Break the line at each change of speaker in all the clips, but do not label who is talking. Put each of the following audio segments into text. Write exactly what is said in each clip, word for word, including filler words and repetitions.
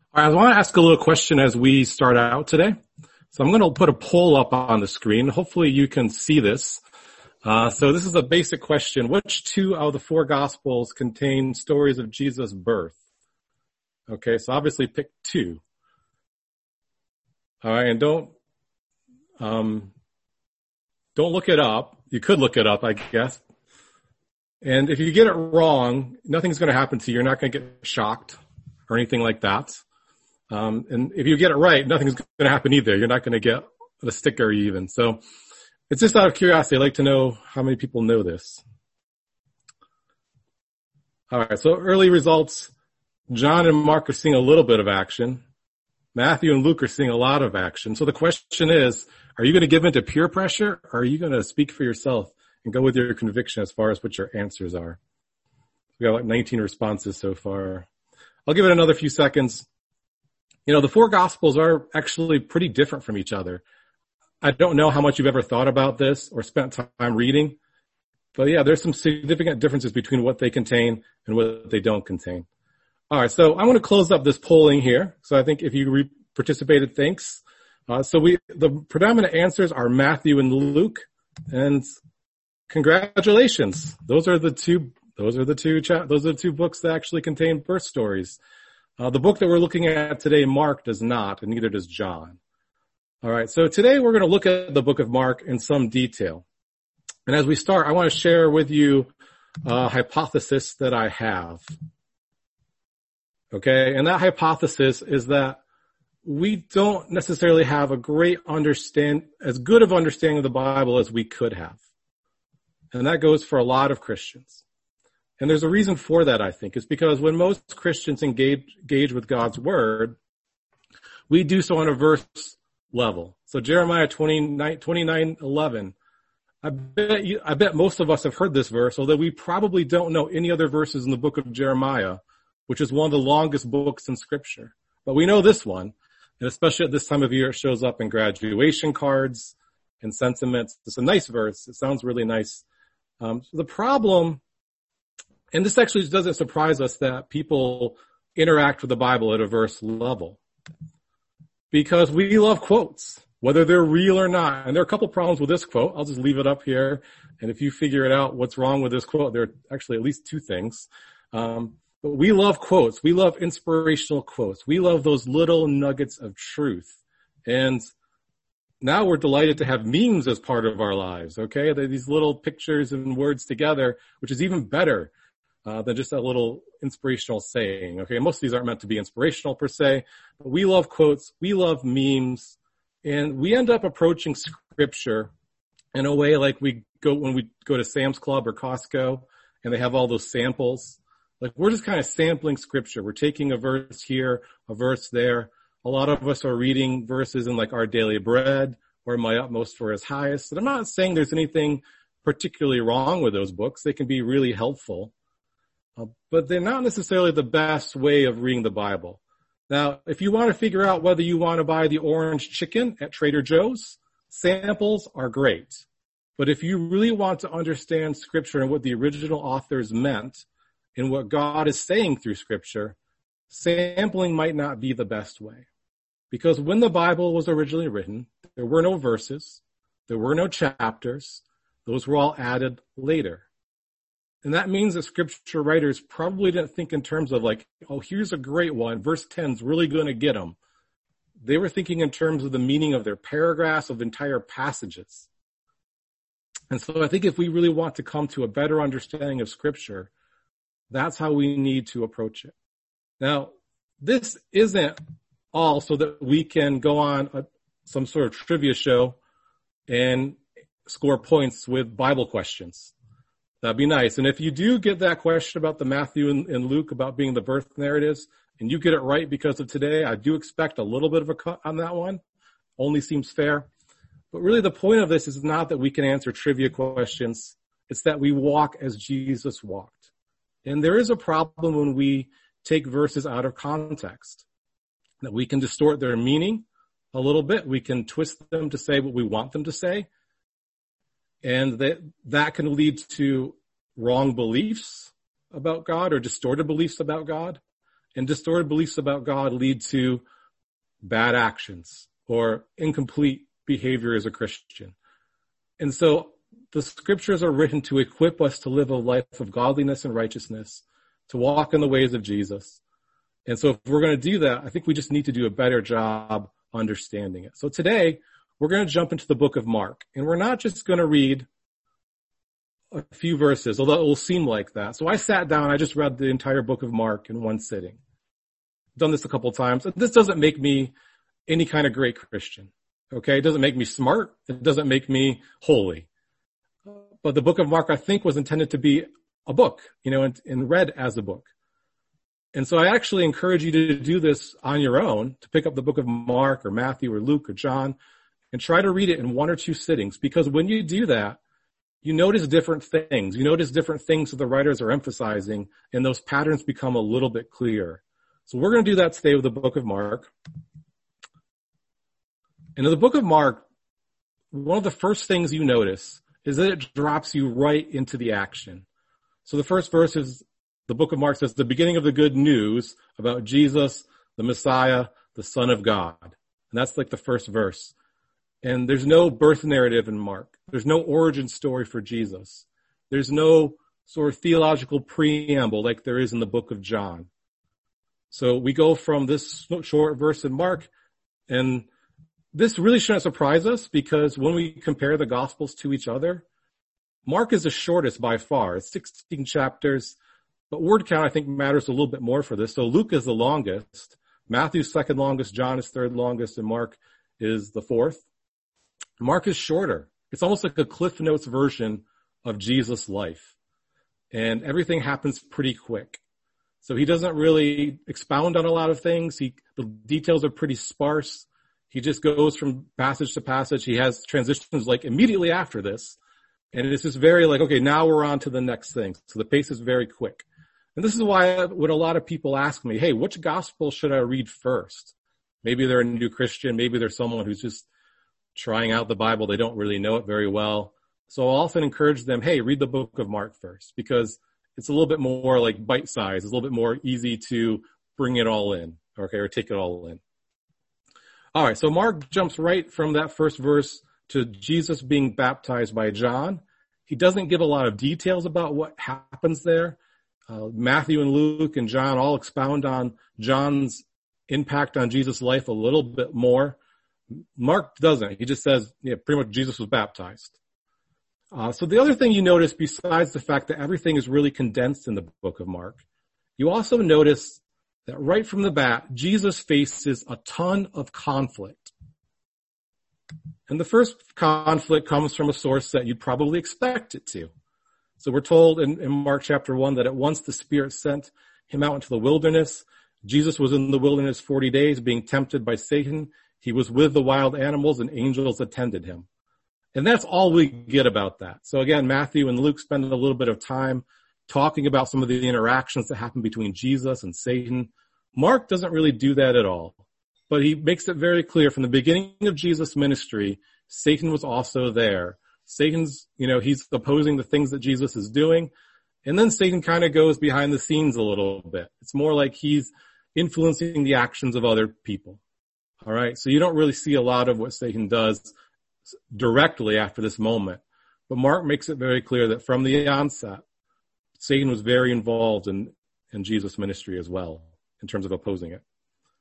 All right, I want to ask a little question as we start out today. So I'm going to put a poll up on the screen. Hopefully you can see this. Uh, so this is a basic question. Which two out of the four Gospels contain stories of Jesus' birth? Okay, so obviously pick two. All right, and don't um, don't look it up. You could look it up, I guess. And if you get it wrong, nothing's going to happen to you. You're not going to get shocked or anything like that. Um, and if you get it right, nothing's going to happen either. You're not going to get the sticker even. So it's just out of curiosity. I'd like to know how many people know this. All right. So early results. John and Mark are seeing a little bit of action. Matthew and Luke are seeing a lot of action. So the question is, are you going to give in to peer pressure, or are you going to speak for yourself and go with your conviction as far as what your answers are? We got like nineteen responses so far. I'll give it another few seconds. You know, the four Gospels are actually pretty different from each other. I don't know how much you've ever thought about this or spent time reading, but yeah, there's some significant differences between what they contain and what they don't contain. All right, so I want to close up this polling here. So I think if you re- participated, thanks. Uh, so we the predominant answers are Matthew and Luke, and congratulations. Those are the two. Those are the two. Cha- those are the two books that actually contain birth stories. Uh, the book that we're looking at today, Mark, does not, and neither does John. All right, so today we're going to look at the book of Mark in some detail. And as we start, I want to share with you a hypothesis that I have. Okay, and that hypothesis is that we don't necessarily have a great understand, as good of understanding of the Bible as we could have. And that goes for a lot of Christians. And there's a reason for that, I think. It's because when most Christians engage, engage with God's word, we do so on a verse level. So Jeremiah twenty-nine eleven, I bet you, I bet most of us have heard this verse, although we probably don't know any other verses in the book of Jeremiah, which is one of the longest books in Scripture. But we know this one, and especially at this time of year, it shows up in graduation cards and sentiments. It's a nice verse. It sounds really nice. Um, the problem... And this actually doesn't surprise us that people interact with the Bible at a verse level, because we love quotes, whether they're real or not. And there are a couple problems with this quote. I'll just leave it up here. And if you figure it out what's wrong with this quote, there are actually at least two things. Um, but we love quotes. We love inspirational quotes. We love those little nuggets of truth. And now we're delighted to have memes as part of our lives, okay? They're these little pictures and words together, which is even better Uh, than just a little inspirational saying. Okay, most of these aren't meant to be inspirational per se, but we love quotes, we love memes, and we end up approaching Scripture in a way like we go when we go to Sam's Club or Costco, and they have all those samples. Like, we're just kind of sampling Scripture. We're taking a verse here, a verse there. A lot of us are reading verses in like Our Daily Bread or My Utmost for His Highest. And I'm not saying there's anything particularly wrong with those books. They can be really helpful. Uh, but they're not necessarily the best way of reading the Bible. Now, if you want to figure out whether you want to buy the orange chicken at Trader Joe's, samples are great. But if you really want to understand Scripture and what the original authors meant and what God is saying through Scripture, sampling might not be the best way. Because when the Bible was originally written, there were no verses, there were no chapters, those were all added later. And that means that Scripture writers probably didn't think in terms of like, oh, here's a great one. Verse ten is really going to get them. They were thinking in terms of the meaning of their paragraphs, of entire passages. And so I think if we really want to come to a better understanding of Scripture, that's how we need to approach it. Now, this isn't all so that we can go on a, some sort of trivia show and score points with Bible questions. That'd be nice. And if you do get that question about the Matthew and, and Luke about being the birth narratives, and you get it right because of today, I do expect a little bit of a cut on that one. Only seems fair. But really the point of this is not that we can answer trivia questions. It's that we walk as Jesus walked. And there is a problem when we take verses out of context, that we can distort their meaning a little bit. We can twist them to say what we want them to say. And that, that can lead to wrong beliefs about God or distorted beliefs about God. And distorted beliefs about God lead to bad actions or incomplete behavior as a Christian. And so the scriptures are written to equip us to live a life of godliness and righteousness, to walk in the ways of Jesus. And so if we're going to do that, I think we just need to do a better job understanding it. So today, we're going to jump into the book of Mark. And we're not just going to read a few verses, although it will seem like that. So I sat down, I just read the entire book of Mark in one sitting. I've done this a couple of times. This doesn't make me any kind of great Christian. Okay? It doesn't make me smart. It doesn't make me holy. But the book of Mark, I think, was intended to be a book, you know, and, and read as a book. And so I actually encourage you to do this on your own, to pick up the book of Mark or Matthew or Luke or John and try to read it in one or two sittings. Because when you do that, you notice different things. You notice different things that the writers are emphasizing, and those patterns become a little bit clearer. So we're going to do that today with the book of Mark. And in the book of Mark, one of the first things you notice is that it drops you right into the action. So the first verse is, the book of Mark says, the beginning of the good news about Jesus, the Messiah, the Son of God. And that's like the first verse. And there's no birth narrative in Mark. There's no origin story for Jesus. There's no sort of theological preamble like there is in the book of John. So we go from this short verse in Mark, and this really shouldn't surprise us because when we compare the Gospels to each other, Mark is the shortest by far. It's sixteen chapters, but word count I think matters a little bit more for this. So Luke is the longest, Matthew's second longest, John is third longest, and Mark is the fourth. Mark is shorter. It's almost like a Cliff Notes version of Jesus' life. And everything happens pretty quick. So he doesn't really expound on a lot of things. He, the details are pretty sparse. He just goes from passage to passage. He has transitions like immediately after this. And it's just very like, okay, now we're on to the next thing. So the pace is very quick. And this is why when a lot of people ask me, hey, which gospel should I read first? Maybe they're a new Christian. Maybe they're someone who's just trying out the Bible. They don't really know it very well. So I'll often encourage them, hey, read the book of Mark first, because it's a little bit more like bite-sized. It's a little bit more easy to bring it all in, okay, or take it all in. All right, so Mark jumps right from that first verse to Jesus being baptized by John. He doesn't give a lot of details about what happens there. Uh, Matthew and Luke and John all expound on John's impact on Jesus' life a little bit more. Mark doesn't. He just says, yeah, pretty much Jesus was baptized. Uh, so the other thing you notice, besides the fact that everything is really condensed in the book of Mark, you also notice that right from the bat, Jesus faces a ton of conflict. And the first conflict comes from a source that you'd probably expect it to. So we're told in, in Mark chapter one that at once the Spirit sent him out into the wilderness. Jesus was in the wilderness forty days being tempted by Satan. He was with the wild animals and angels attended him. And that's all we get about that. So again, Matthew and Luke spend a little bit of time talking about some of the interactions that happen between Jesus and Satan. Mark doesn't really do that at all, but he makes it very clear from the beginning of Jesus' ministry, Satan was also there. Satan's, you know, he's opposing the things that Jesus is doing. And then Satan kind of goes behind the scenes a little bit. It's more like he's influencing the actions of other people. All right. So you don't really see a lot of what Satan does directly after this moment. But Mark makes it very clear that from the onset, Satan was very involved in, in Jesus' ministry as well, in terms of opposing it.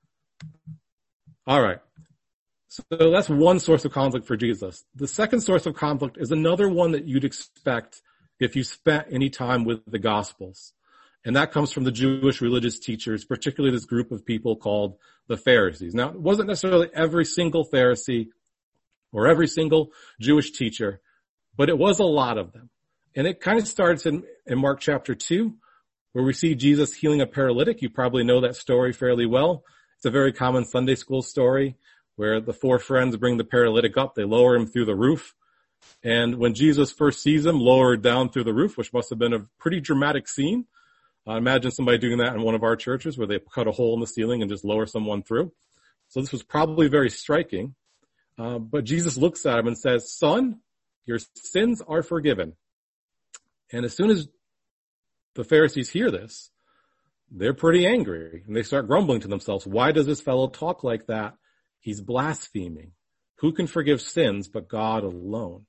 All right. So that's one source of conflict for Jesus. The second source of conflict is another one that you'd expect if you spent any time with the Gospels. And that comes from the Jewish religious teachers, particularly this group of people called the Pharisees. Now, it wasn't necessarily every single Pharisee or every single Jewish teacher, but it was a lot of them. And it kind of starts in, in Mark chapter two, where we see Jesus healing a paralytic. You probably know that story fairly well. It's a very common Sunday school story where the four friends bring the paralytic up. They lower him through the roof. And when Jesus first sees him lowered down through the roof, which must have been a pretty dramatic scene, uh, imagine somebody doing that in one of our churches where they cut a hole in the ceiling and just lower someone through. So this was probably very striking. Uh, but Jesus looks at him and says, "Son, your sins are forgiven." And as soon as the Pharisees hear this, they're pretty angry and they start grumbling to themselves. Why does this fellow talk like that? He's blaspheming. Who can forgive sins but God alone?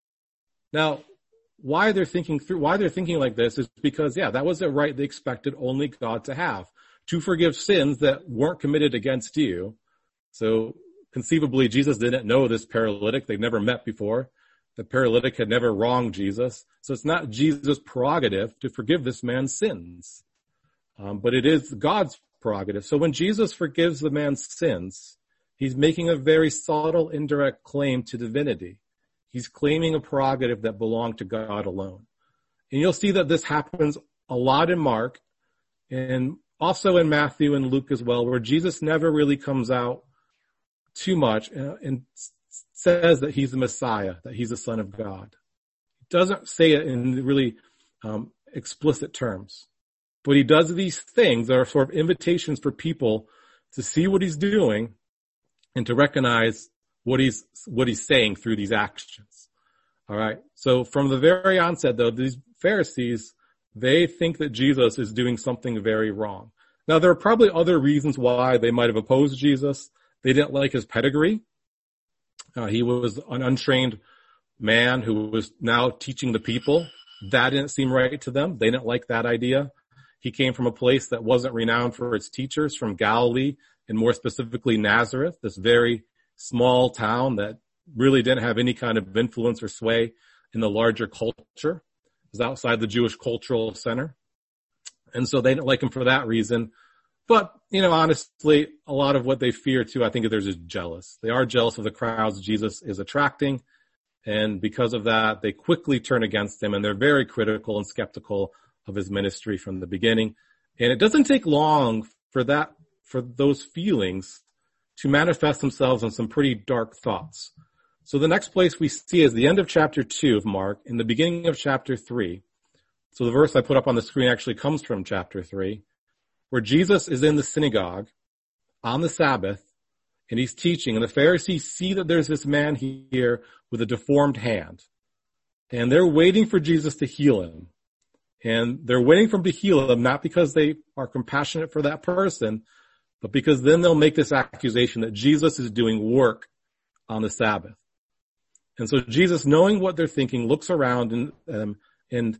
Now, why they're thinking through, why they're thinking like this is because, yeah, that was a right they expected only God to have, to forgive sins that weren't committed against you. So conceivably, Jesus didn't know this paralytic. They'd never met before. The paralytic had never wronged Jesus. So it's not Jesus' prerogative to forgive this man's sins. Um, but it is God's prerogative. So when Jesus forgives the man's sins, he's making a very subtle, indirect claim to divinity. He's claiming a prerogative that belonged to God alone. And you'll see that this happens a lot in Mark and also in Matthew and Luke as well, where Jesus never really comes out too much and says that he's the Messiah, that he's the Son of God. He doesn't say it in really um, explicit terms. But he does these things that are sort of invitations for people to see what he's doing and to recognize what he's, what he's saying through these actions. All right. So from the very onset, though, these Pharisees, they think that Jesus is doing something very wrong. Now, there are probably other reasons why they might have opposed Jesus. They didn't like his pedigree. Uh, he was an untrained man who was now teaching the people. That didn't seem right to them. They didn't like that idea. He came from a place that wasn't renowned for its teachers, from Galilee, and more specifically Nazareth, this very small town that really didn't have any kind of influence or sway in the larger culture. It was outside the Jewish cultural center. And so they didn't like him for that reason. But, you know, honestly, a lot of what they fear too, I think they're just jealous. They are jealous of the crowds Jesus is attracting. And because of that, they quickly turn against him, and they're very critical and skeptical of his ministry from the beginning. And it doesn't take long for that, for those feelings to manifest themselves in some pretty dark thoughts. So the next place we see is the end of chapter two of Mark, in the beginning of chapter three. So the verse I put up on the screen actually comes from chapter three, where Jesus is in the synagogue on the Sabbath, and he's teaching, and the Pharisees see that there's this man here with a deformed hand, and they're waiting for Jesus to heal him. And they're waiting for him to heal him, not because they are compassionate for that person, but because then they'll make this accusation that Jesus is doing work on the Sabbath. And so Jesus, knowing what they're thinking, looks around and, um, and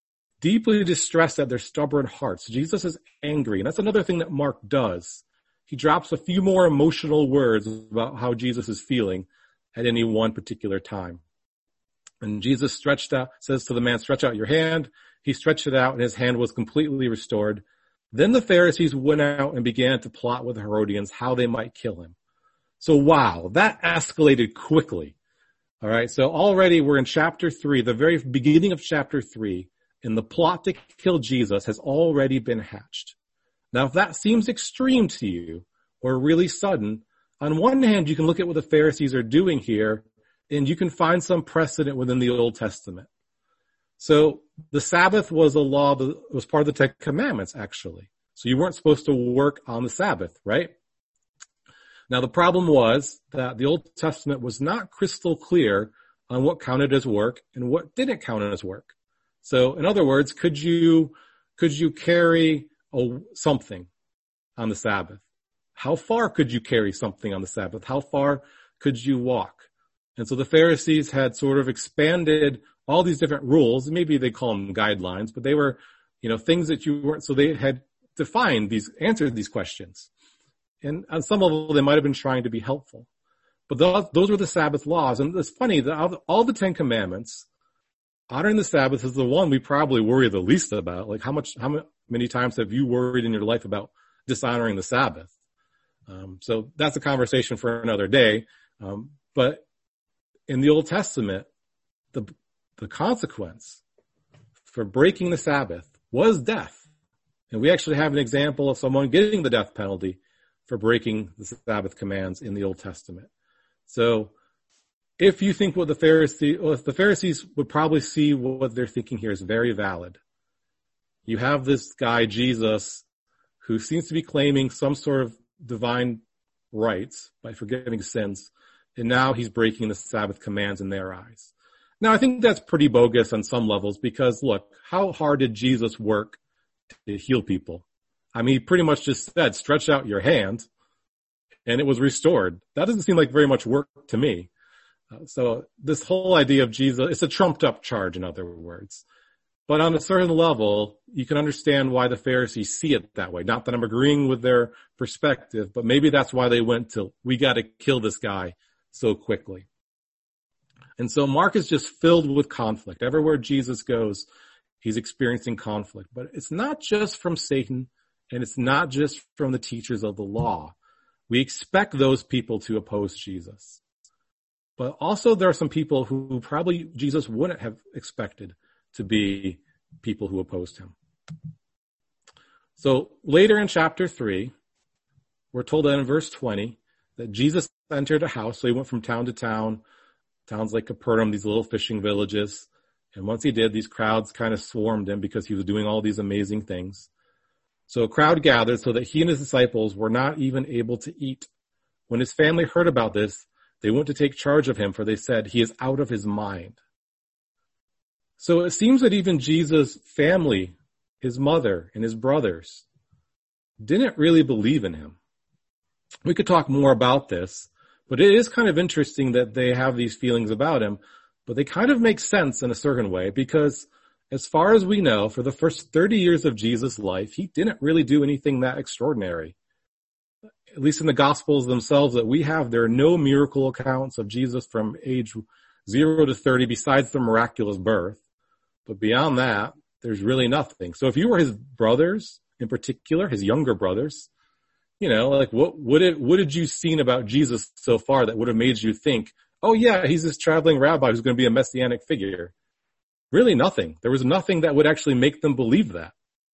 deeply distressed at their stubborn hearts. Jesus is angry. And that's another thing that Mark does. He drops a few more emotional words about how Jesus is feeling at any one particular time. And Jesus stretched out, says to the man, "Stretch out your hand." He stretched it out, and his hand was completely restored. Then the Pharisees went out and began to plot with the Herodians how they might kill him. So wow, that escalated quickly. All right, so already we're in chapter three, the very beginning of chapter three, and the plot to kill Jesus has already been hatched. Now, if that seems extreme to you or really sudden, on one hand, you can look at what the Pharisees are doing here, and you can find some precedent within the Old Testament. So the Sabbath was a law that was part of the Ten Commandments, actually. So you weren't supposed to work on the Sabbath, right? Now, the problem was that the Old Testament was not crystal clear on what counted as work and what didn't count as work. So, in other words, could you, could you carry a, something on the Sabbath? How far could you carry something on the Sabbath? How far could you walk? And so the Pharisees had sort of expanded all these different rules. Maybe they call them guidelines, but they were, you know, things that you weren't, so they had defined these, answered these questions. And on some level, they might have been trying to be helpful. But those, those were the Sabbath laws. And it's funny that all the Ten Commandments, honoring the Sabbath is the one we probably worry the least about. Like how much, how many times have you worried in your life about dishonoring the Sabbath? Um, so that's a conversation for another day. Um, but in the Old Testament, the, the consequence for breaking the Sabbath was death. And we actually have an example of someone getting the death penalty for breaking the Sabbath commands in the Old Testament. So if you think what the Pharisees, well, if the Pharisees would probably see what they're thinking here is very valid. You have this guy, Jesus, who seems to be claiming some sort of divine rights by forgiving sins, and now he's breaking the Sabbath commands in their eyes. Now, I think that's pretty bogus on some levels because, look, how hard did Jesus work to heal people? I mean, he pretty much just said, stretch out your hand, and it was restored. That doesn't seem like very much work to me. Uh, so this whole idea of Jesus, it's a trumped up charge, in other words. But on a certain level, you can understand why the Pharisees see it that way. Not that I'm agreeing with their perspective, but maybe that's why they went to, we got to kill this guy so quickly. And so Mark is just filled with conflict. Everywhere Jesus goes, he's experiencing conflict. But it's not just from Satan, and it's not just from the teachers of the law. We expect those people to oppose Jesus. But also there are some people who probably Jesus wouldn't have expected to be people who opposed him. So later in chapter three, we're told that in verse twenty that Jesus entered a house. So he went from town to town, towns like Capernaum, these little fishing villages. And once he did, these crowds kind of swarmed him because he was doing all these amazing things. So a crowd gathered so that he and his disciples were not even able to eat. When his family heard about this, they went to take charge of him, for they said, he is out of his mind. So it seems that even Jesus' family, his mother and his brothers, didn't really believe in him. We could talk more about this, but it is kind of interesting that they have these feelings about him, but they kind of make sense in a certain way because as far as we know, for the first thirty years of Jesus' life, he didn't really do anything that extraordinary. At least in the Gospels themselves that we have, there are no miracle accounts of Jesus from age zero to thirty besides the miraculous birth. But beyond that, there's really nothing. So if you were his brothers, in particular, his younger brothers, you know, like what, what did, what did you seen about Jesus so far that would have made you think, oh yeah, he's this traveling rabbi who's going to be a messianic figure? Really nothing. There was nothing that would actually make them believe that.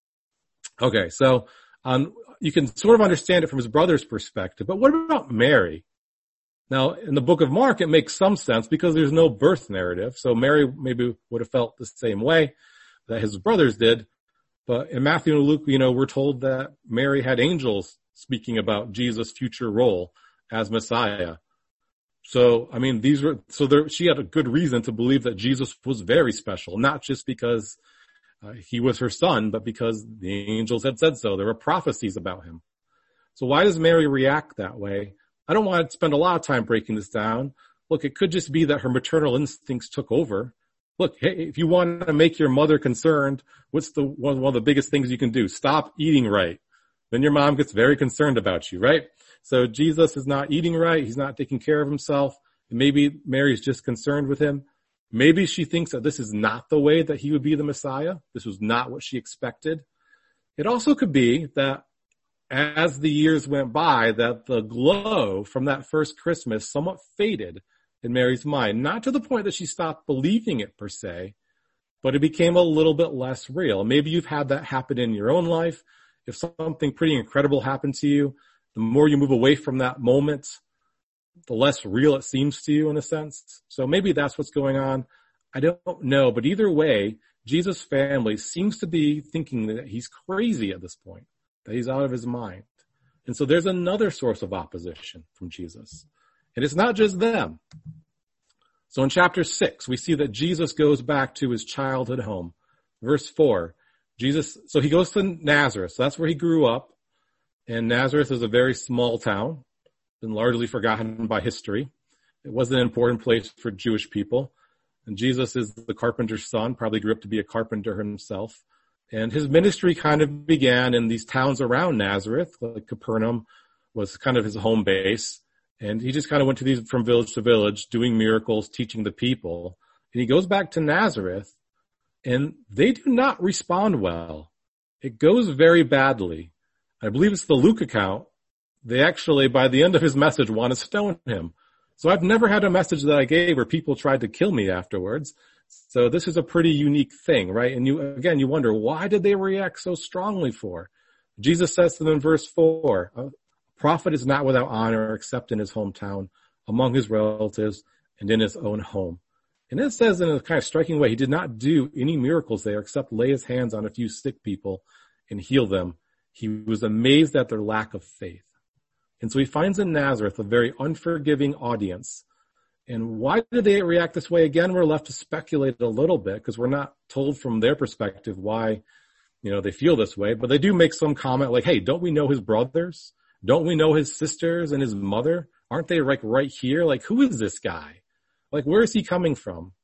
Okay, so um, you can sort of understand it from his brother's perspective, but what about Mary? Now, in the book of Mark, it makes some sense because there's no birth narrative. So Mary maybe would have felt the same way that his brothers did. But in Matthew and Luke, you know, we're told that Mary had angels speaking about Jesus' future role as Messiah. So, I mean, these were, so there, she had a good reason to believe that Jesus was very special, not just because uh, he was her son, but because the angels had said so. There were prophecies about him. So why does Mary react that way? I don't want to spend a lot of time breaking this down. Look, it could just be that her maternal instincts took over. Look, hey, if you want to make your mother concerned, what's the one, one of the biggest things you can do? Stop eating right. Then your mom gets very concerned about you, right? So Jesus is not eating right. He's not taking care of himself. Maybe Mary's just concerned with him. Maybe she thinks that this is not the way that he would be the Messiah. This was not what she expected. It also could be that as the years went by, that the glow from that first Christmas somewhat faded in Mary's mind, not to the point that she stopped believing it per se, but it became a little bit less real. Maybe you've had that happen in your own life. If something pretty incredible happened to you, the more you move away from that moment, the less real it seems to you in a sense. So maybe that's what's going on. I don't know, but either way, Jesus' family seems to be thinking that he's crazy at this point, that he's out of his mind. And so there's another source of opposition from Jesus. And it's not just them. So in chapter six, we see that Jesus goes back to his childhood home. Verse four, Jesus, so he goes to Nazareth. So that's where he grew up. And Nazareth is a very small town, been largely forgotten by history. It wasn't an important place for Jewish people. And Jesus is the carpenter's son, probably grew up to be a carpenter himself. And his ministry kind of began in these towns around Nazareth, like Capernaum was kind of his home base. And he just kind of went to these from village to village, doing miracles, teaching the people. And he goes back to Nazareth, and they do not respond well. It goes very badly. I believe it's the Luke account. They actually, by the end of his message, want to stone him. So I've never had a message that I gave where people tried to kill me afterwards. So this is a pretty unique thing, right? And you, again, you wonder, why did they react so strongly for? Jesus says to them in verse four, a prophet is not without honor except in his hometown, among his relatives, and in his own home. And it says in a kind of striking way, he did not do any miracles there except lay his hands on a few sick people and heal them. He was amazed at their lack of faith. And so he finds in Nazareth a very unforgiving audience. And why did they react this way? Again, we're left to speculate a little bit because we're not told from their perspective why you know, they feel this way, but they do make some comment like, hey, don't we know his brothers? Don't we know his sisters and his mother? Aren't they like right here? Like, who is this guy? Like, where is he coming from?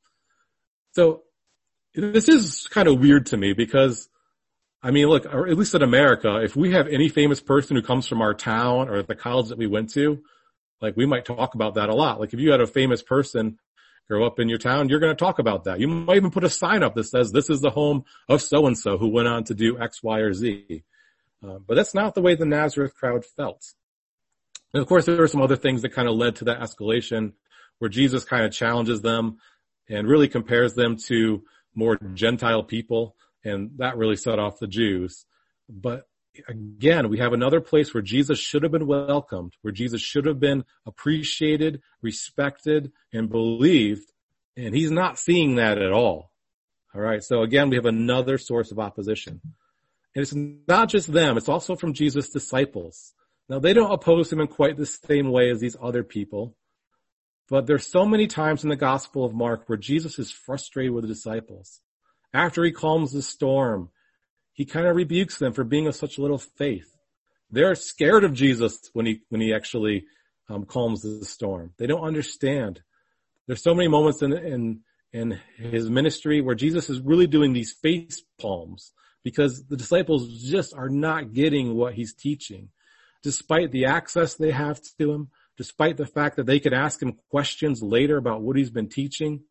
So this is kind of weird to me because, I mean, look, or at least in America, if we have any famous person who comes from our town or the college that we went to, like we might talk about that a lot. Like if you had a famous person grow up in your town, you're going to talk about that. You might even put a sign up that says, this is the home of so-and-so who went on to do X, Y, or Z. Uh, but that's not the way the Nazareth crowd felt. And of course, there were some other things that kind of led to that escalation where Jesus kind of challenges them and really compares them to more Gentile people. And that really set off the Jews. But again, we have another place where Jesus should have been welcomed, where Jesus should have been appreciated, respected, and believed. And he's not seeing that at all. All right. So again, we have another source of opposition. And it's not just them. It's also from Jesus' disciples. Now, they don't oppose him in quite the same way as these other people. But there's so many times in the Gospel of Mark where Jesus is frustrated with the disciples. After he calms the storm, he kind of rebukes them for being of such little faith. They're scared of Jesus when he when he actually um, calms the storm. They don't understand. There's so many moments in in in his ministry where Jesus is really doing these face palms because the disciples just are not getting what he's teaching, despite the access they have to him, despite the fact that they could ask him questions later about what he's been teaching.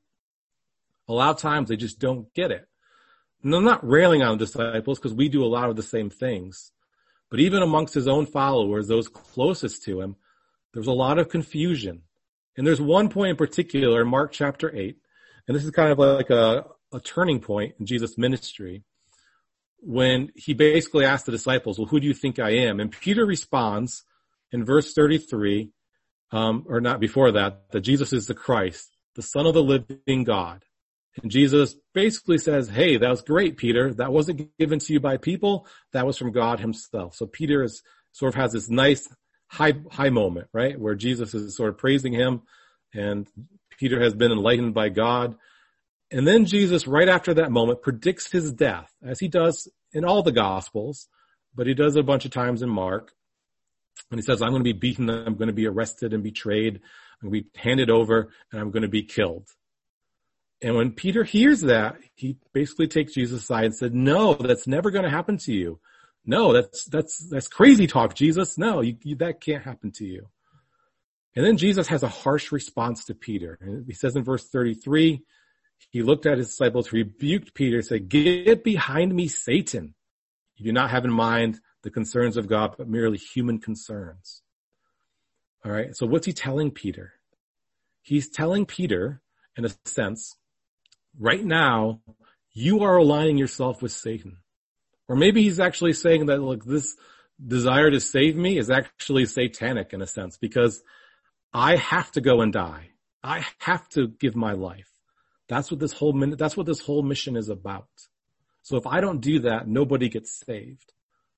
A lot of times they just don't get it. And I'm not railing on the disciples because we do a lot of the same things. But even amongst his own followers, those closest to him, there was a lot of confusion. And there's one point in particular in Mark chapter eight, and this is kind of like a, a turning point in Jesus' ministry, when he basically asked the disciples, well, who do you think I am? And Peter responds in verse thirty-three, um, or not before that, that Jesus is the Christ, the Son of the living God. And Jesus basically says, hey, that was great, Peter. That wasn't given to you by people. That was from God himself. So Peter is sort of has this nice high, high moment, right? Where Jesus is sort of praising him and Peter has been enlightened by God. And then Jesus, right after that moment, predicts his death, as he does in all the Gospels, but he does it a bunch of times in Mark. And he says, I'm going to be beaten, I'm going to be arrested and betrayed, I'm going to be handed over, and I'm going to be killed. And when Peter hears that, he basically takes Jesus aside and said, no, that's never going to happen to you. No, that's, that's, that's crazy talk, Jesus. No, you, you, that can't happen to you. And then Jesus has a harsh response to Peter. And he says in verse thirty-three, he looked at his disciples, rebuked Peter, and said, get behind me, Satan. You do not have in mind the concerns of God, but merely human concerns. All right. So what's he telling Peter? He's telling Peter, in a sense, right now, you are aligning yourself with Satan. Or maybe he's actually saying that, look, this desire to save me is actually satanic in a sense, because I have to go and die. I have to give my life. That's what this whole that's what this whole mission is about. So if I don't do that, nobody gets saved.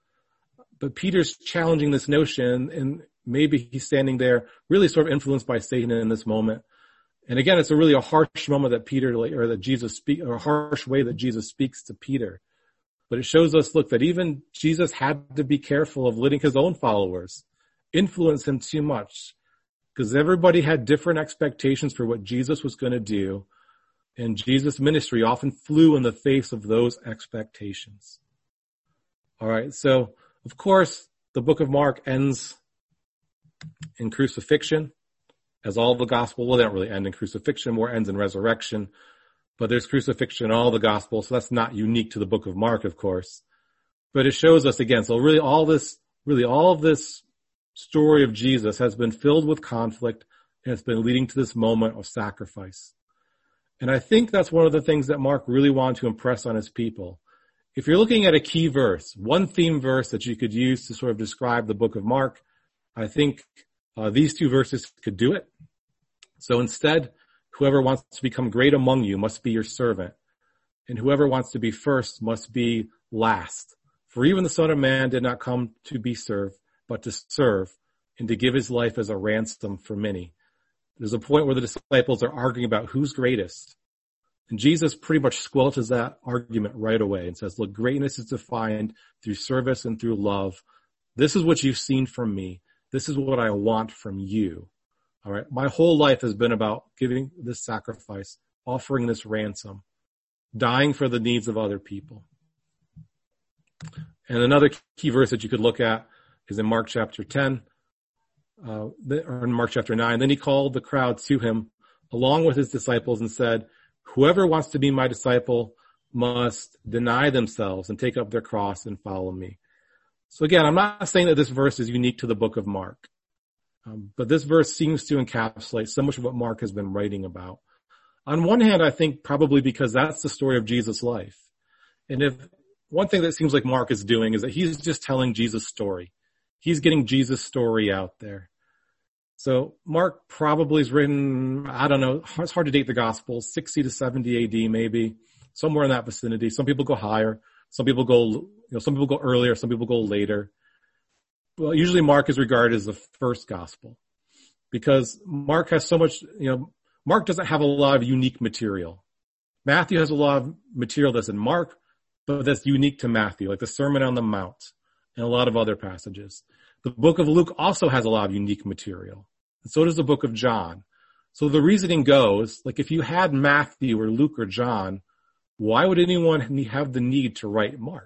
But Peter's challenging this notion, and maybe he's standing there really sort of influenced by Satan in this moment. And again, it's a really a harsh moment that Peter, or that Jesus speak, or a harsh way that Jesus speaks to Peter. But it shows us, look, that even Jesus had to be careful of letting his own followers influence him too much, because everybody had different expectations for what Jesus was going to do. And Jesus' ministry often flew in the face of those expectations. All right. So, of course, the book of Mark ends in crucifixion. As all the gospel, well, they don't really end in crucifixion, more ends in resurrection. But there's crucifixion in all the gospels, so that's not unique to the book of Mark, of course. But it shows us again, so really all this, really all of this story of Jesus has been filled with conflict, and it's been leading to this moment of sacrifice. And I think that's one of the things that Mark really wanted to impress on his people. If you're looking at a key verse, one theme verse that you could use to sort of describe the book of Mark, I think uh, these two verses could do it. So instead, whoever wants to become great among you must be your servant, and whoever wants to be first must be last. For even the Son of Man did not come to be served, but to serve, and to give his life as a ransom for many. There's a point where the disciples are arguing about who's greatest. And Jesus pretty much squelches that argument right away and says, look, greatness is defined through service and through love. This is what you've seen from me. This is what I want from you. All right. My whole life has been about giving this sacrifice, offering this ransom, dying for the needs of other people. And another key verse that you could look at is in Mark chapter ten, uh, or in Mark chapter nine. Then he called the crowd to him along with his disciples and said, whoever wants to be my disciple must deny themselves and take up their cross and follow me. So again, I'm not saying that this verse is unique to the book of Mark, um, but this verse seems to encapsulate so much of what Mark has been writing about. On one hand, I think probably because that's the story of Jesus' life. And if one thing that seems like Mark is doing is that he's just telling Jesus' story. He's getting Jesus' story out there. So Mark probably is written, I don't know, it's hard to date the Gospels, sixty to seventy A D maybe, somewhere in that vicinity. Some people go higher. Some people go, you know, some people go earlier. Some people go later. Well, usually Mark is regarded as the first gospel because Mark has so much, you know, Mark doesn't have a lot of unique material. Matthew has a lot of material that's in Mark, but that's unique to Matthew, like the Sermon on the Mount and a lot of other passages. The book of Luke also has a lot of unique material. And so does the book of John. So the reasoning goes, like if you had Matthew or Luke or John, why would anyone have the need to write Mark?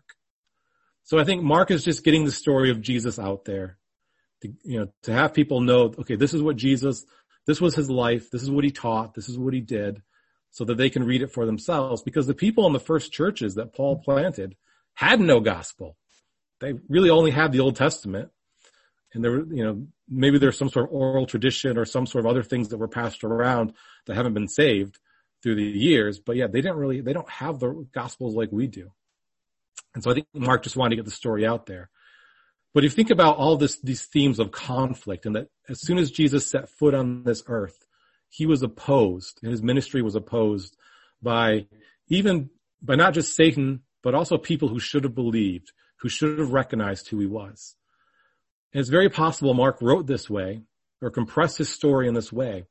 So I think Mark is just getting the story of Jesus out there to, you know, to have people know, okay, this is what Jesus, this was his life. This is what he taught. This is what he did so that they can read it for themselves because the people in the first churches that Paul planted had no gospel. They really only had the Old Testament. And there were, you know, maybe there's some sort of oral tradition or some sort of other things that were passed around that haven't been saved through the years. But yeah, they didn't really, they don't have the gospels like we do. And so I think Mark just wanted to get the story out there. But if you think about all this, these themes of conflict and that as soon as Jesus set foot on this earth, he was opposed and his ministry was opposed by even, by not just Satan, but also people who should have believed, who should have recognized who he was. And it's very possible Mark wrote this way or compressed his story in this way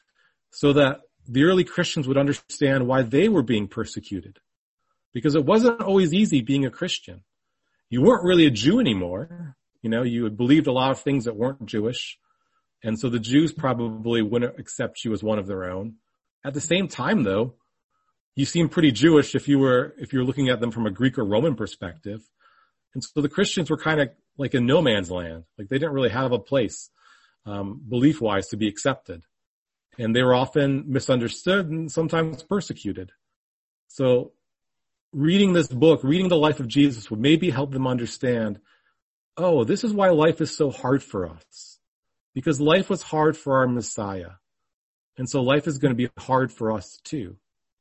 so that the early Christians would understand why they were being persecuted. Because it wasn't always easy being a Christian. You weren't really a Jew anymore. You know, you had believed a lot of things that weren't Jewish. And so the Jews probably wouldn't accept you as one of their own. At the same time, though, you seem pretty Jewish if you were, if you're looking at them from a Greek or Roman perspective. And so the Christians were kind of like in no man's land. Like they didn't really have a place, um, belief-wise to be accepted. And they were often misunderstood and sometimes persecuted. So reading this book, reading the life of Jesus would maybe help them understand, oh, this is why life is so hard for us. Because life was hard for our Messiah. And so life is going to be hard for us too.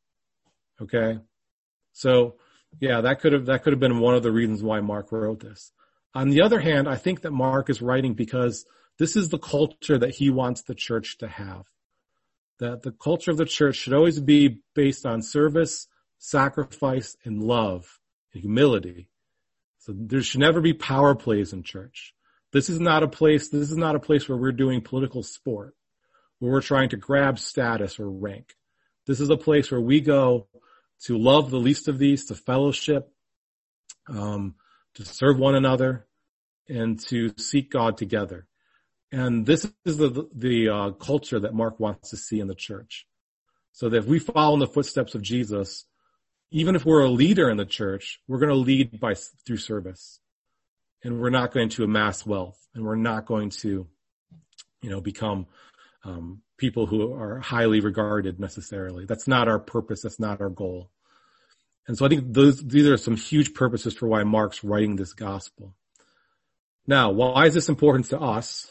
Okay? So, yeah, that could have, that could have been one of the reasons why Mark wrote this. On the other hand, I think that Mark is writing because this is the culture that he wants the church to have. That the culture of the church should always be based on service, sacrifice, and love, and humility. So there should never be power plays in church. This is not a place, this is not a place where we're doing political sport, where we're trying to grab status or rank. This is a place where we go to love the least of these, to fellowship, um, to serve one another, and to seek God together. And this is the, the uh, culture that Mark wants to see in the church. So that if we follow in the footsteps of Jesus, even if we're a leader in the church, we're going to lead by through service. And we're not going to amass wealth. And we're not going to, you know, become um, people who are highly regarded necessarily. That's not our purpose. That's not our goal. And so I think those, these are some huge purposes for why Mark's writing this gospel. Now, why is this important to us?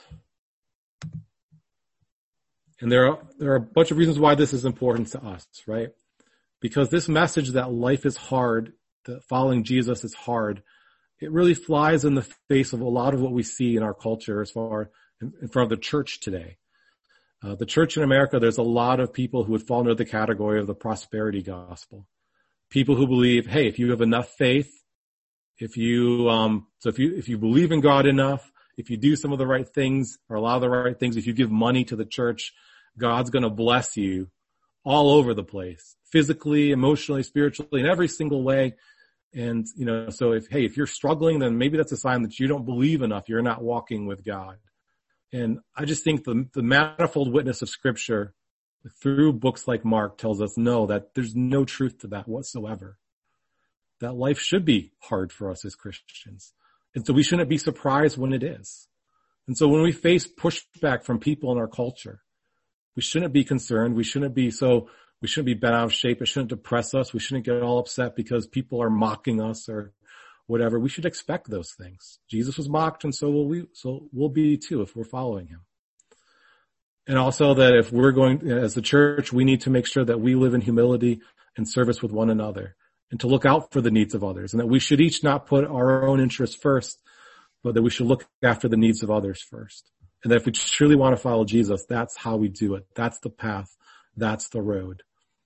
And there are, there are a bunch of reasons why this is important to us, right? Because this message that life is hard, that following Jesus is hard, it really flies in the face of a lot of what we see in our culture as far in, in front of the church today. Uh, the church in America, there's a lot of people who would fall under the category of the prosperity gospel. People who believe, hey, if you have enough faith, if you, um, so if you, if you believe in God enough, if you do some of the right things or a lot of the right things, if you give money to the church, God's going to bless you all over the place, physically, emotionally, spiritually, in every single way. And, you know, so if, hey, if you're struggling, then maybe that's a sign that you don't believe enough. You're not walking with God. And I just think the, the manifold witness of Scripture through books like Mark tells us no, that there's no truth to that whatsoever. That life should be hard for us as Christians. And so we shouldn't be surprised when it is. And so when we face pushback from people in our culture, we shouldn't be concerned. We shouldn't be so, we shouldn't be bent out of shape. It shouldn't depress us. We shouldn't get all upset because people are mocking us or whatever. We should expect those things. Jesus was mocked, and so will we, so we'll be too if we're following him. And also that if we're going, as a church, we need to make sure that we live in humility and service with one another and to look out for the needs of others, and that we should each not put our own interests first, but that we should look after the needs of others first. And that if we truly want to follow Jesus, that's how we do it. That's the path. That's the road.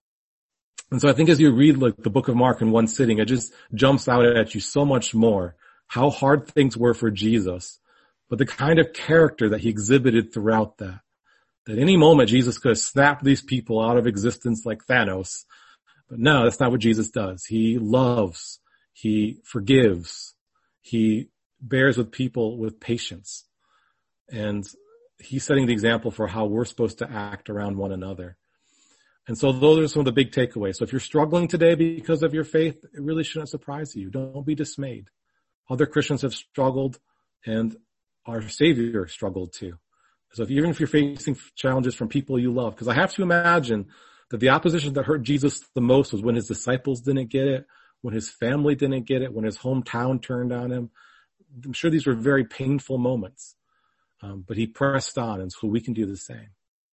And so I think as you read like the book of Mark in one sitting, it just jumps out at you so much more how hard things were for Jesus, but the kind of character that he exhibited throughout that. That any moment Jesus could have snapped these people out of existence like Thanos. But no, that's not what Jesus does. He loves. He forgives. He bears with people with patience. And he's setting the example for how we're supposed to act around one another. And so those are some of the big takeaways. So if you're struggling today because of your faith, it really shouldn't surprise you. Don't be dismayed. Other Christians have struggled, and our Savior struggled too. So if, even if you're facing challenges from people you love, because I have to imagine that the opposition that hurt Jesus the most was when his disciples didn't get it, when his family didn't get it, when his hometown turned on him. I'm sure these were very painful moments, um, but he pressed on, and so we can do the same.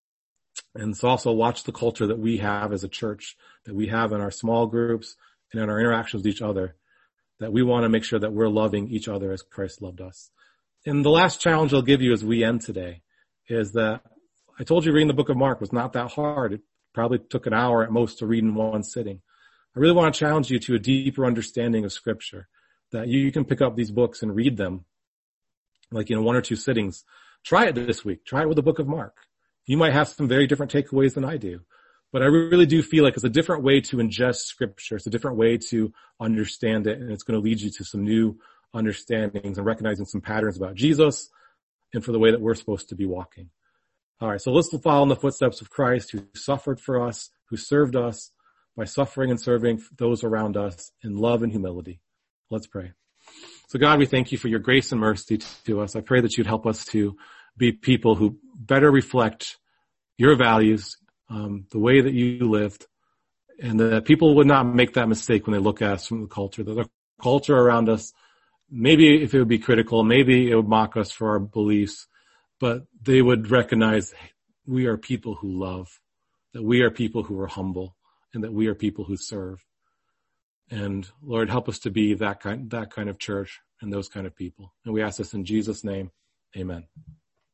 And so also watch the culture that we have as a church, that we have in our small groups and in our interactions with each other, that we want to make sure that we're loving each other as Christ loved us. And the last challenge I'll give you as we end today is that I told you reading the book of Mark was not that hard. It probably took an hour at most to read in one sitting. I really want to challenge you to a deeper understanding of Scripture, that you, you can pick up these books and read them like in one or two sittings. Try it this week. Try it with the book of Mark. You might have some very different takeaways than I do, but I really do feel like it's a different way to ingest Scripture. It's a different way to understand it, and it's going to lead you to some new understandings and recognizing some patterns about Jesus and for the way that we're supposed to be walking. All right, so let's follow in the footsteps of Christ, who suffered for us, who served us by suffering and serving those around us in love and humility. Let's pray. So God, we thank you for your grace and mercy to us. I pray that you'd help us to be people who better reflect your values, um, the way that you lived, and that people would not make that mistake when they look at us from the culture. That the culture around us, maybe if it would be critical, maybe it would mock us for our beliefs, but they would recognize we are people who love, that we are people who are humble, and that we are people who serve. And Lord, help us to be that kind, that kind of church and those kind of people. And we ask this in Jesus' name. Amen.